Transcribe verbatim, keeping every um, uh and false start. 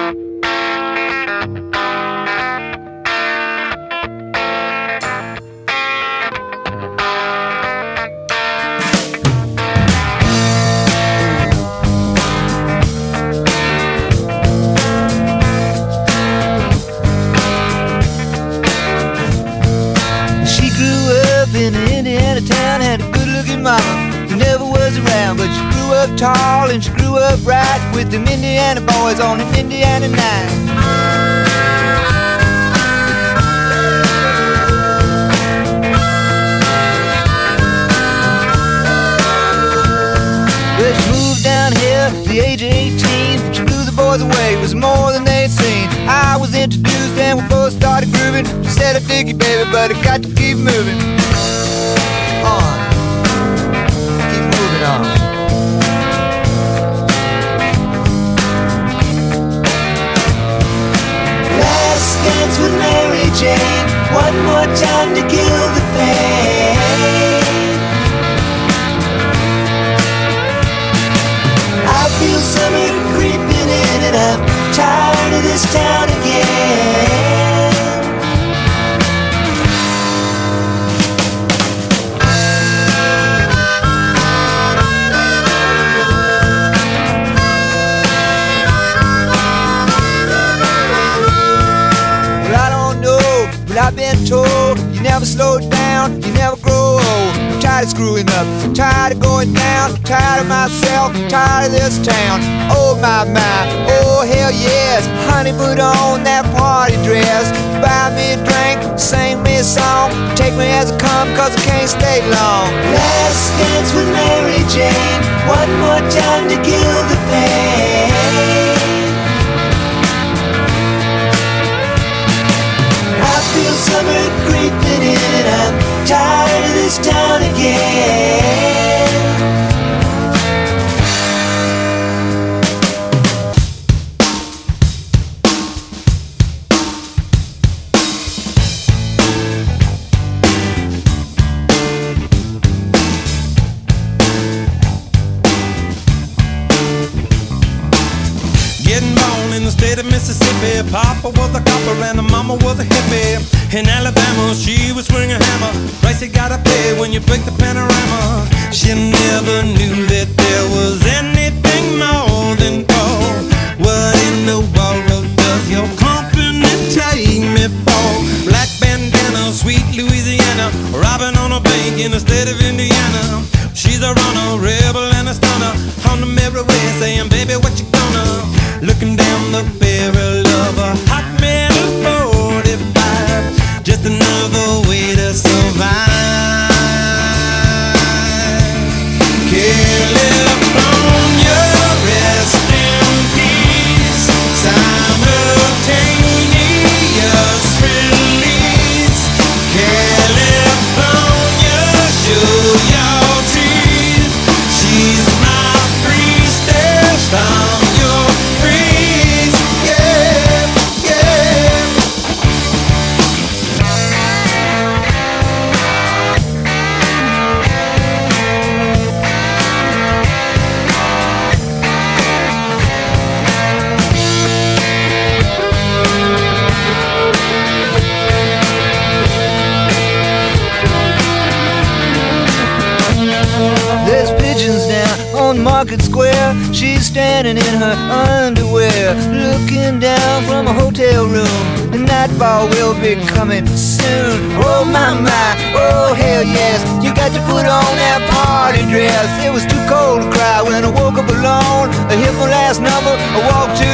In an Indiana town, had a good-looking mama who never was around, but she grew up tall and she grew up right with them Indiana boys on an Indiana night. Well, she moved down here at the age of eighteen. She blew the boys away, it was more than they'd seen. I was introduced and we both started grooving. She said, I dig you, baby, but I got to keep moving on. Keep moving on. Last dance with Mary Jane, one more time to kill the pain. I feel summer creeping in and I'm tired of this town again. I've been told you never slow down, you never grow old. I'm tired of screwing up, I'm tired of going down, I'm tired of myself, I'm tired of this town. Oh my my, oh hell yes. Honey, put on that party dress, buy me a drink, sing me a song, take me as I come, cause I can't stay long. Last dance with Mary Jane, one more time to kill the pain. I feel summer creeping in and I'm tired of this town again. Getting born in the state of Mississippi, Papa was a copper and the mama was a hippie. In Alabama, she would swing a hammer. Price you gotta pay when you break the panorama. She never knew that there was anything more than gold. What in the world does your company take me for? Black bandana, sweet Louisiana, robbing on a bank in the state of Indiana. She's a runner, rebel and a stunner, on the merry way saying, baby, what you gonna? Looking down the barrel of a hot metal forty-five, just another way to survive. California, rest in peace. Simultaneous release. California, show your teeth. She's my priestess from your breeze. Yeah, yeah. There's pigeons down on Market Square. She's standing in her underwear, looking down from a hotel room. The nightfall will be coming soon. Oh my my, oh hell yes. You got to put on that party dress. It was too cold to cry when I woke up alone. I hit my last number, I walked to